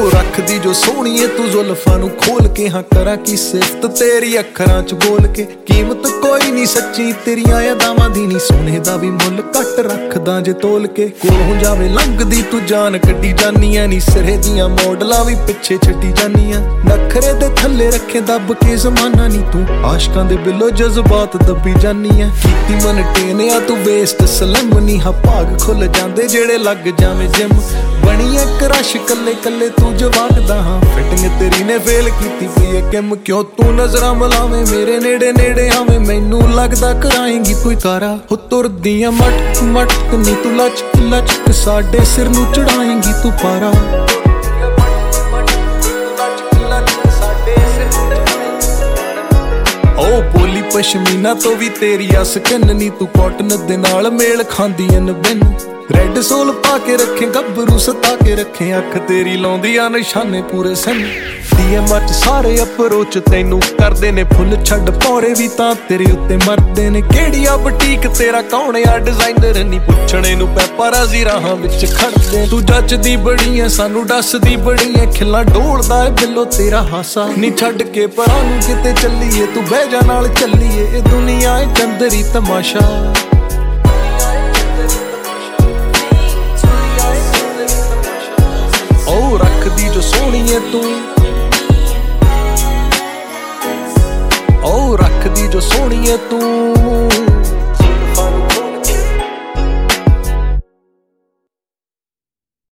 रखदी जो सोहणीए तू जुल्फां नूं खोल के, हाँ करां की सिफत तेरी अखरां च बोल के। कीमत कोई नहीं सच्ची तेरियां अदावां दी नी, सोने दा भी मुल घट रखदा जे तोल के। कोलों जावे लंघदी तू जान कड्डी जानी ऐ नी, सिरे दियां मॉडलां भी पिछे छड्डी जानी ऐ। नखरे दे थल्ले रखे दब के जमाना नी, तू आशकां दे बिलो जज्बात दबी जानी ऐ। कीती मन टेनिया तू वेस्ट सलम नी, हाँ भाग खुल जांदे जेड़े लग जावे जिम। बनी ऐ क्रश कल्ले कल्ले तू जवागदा, हाँ फिटिंग तेरी ने फेल कीती पई ऐ किम। क्यों तू नजरां मिलावे मेरे नेड़े नेड़े आवे, मैनू लगदा कराएंगी कोई कारा। हो तुरदियां मटक मटक नी तू लचक लचक, साडे सिर नू चढ़ाएंगी तू पारा। ओ बोली पशमीना तो भी तेरी अस किन नी, तू कॉटन दे नाल मेल खांदी ऐ बिन। रेड सोल पा के रखे गब्बरू सता के रखे, अख तेरी लाउंदी आ निशाने पूरे सन। डीएम च सारे अप्रोच तैनू करदे ने फुल, छड्ड पौरे भी तां तेरे उत्ते मरदे ने। केड़ी आ बुटीक तेरा कौन आ डिजाइनर नी, पुछणे नू पैपाराज़ी राहां विच खड़दे। तू जचदी बड़ी ऐ सानू डसदी बड़ी ऐ, खिल्ला डोलदा ऐ बिलो तेरा हासा। नी छड्ड के परां नू किते चलीए, तू बह जा नाल चलीए, ए दुनिया ऐ चंदरी तमाशा। ओ रखदी जो सोहणीए तू, ओ रखदी जो सोहणीए तू।